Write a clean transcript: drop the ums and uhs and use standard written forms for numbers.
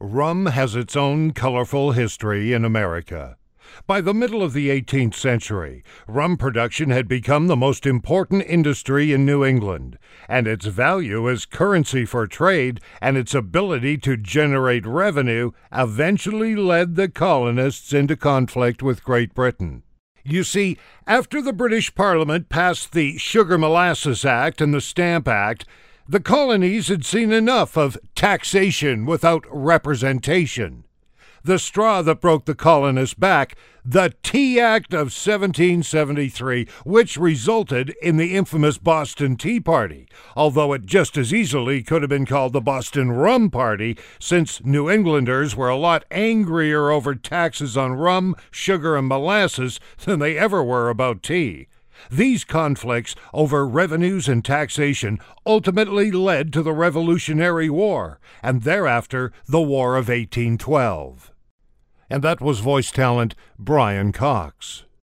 Rum has its own colorful history in America. By the middle of the 18th century, rum production had become the most important industry in New England, and its value as currency for trade and its ability to generate revenue eventually led the colonists into conflict with Great Britain. You see, after the British Parliament passed the Sugar Molasses Act and the Stamp Act, the colonies had seen enough of taxation without representation. The straw that broke the colonists' back, the Tea Act of 1773, which resulted in the infamous Boston Tea Party, although it just as easily could have been called the Boston Rum Party, since New Englanders were a lot angrier over taxes on rum, sugar, and molasses than they ever were about tea. These conflicts over revenues and taxation ultimately led to the Revolutionary War, and thereafter the War of 1812. And that was voice talent Brian Cox.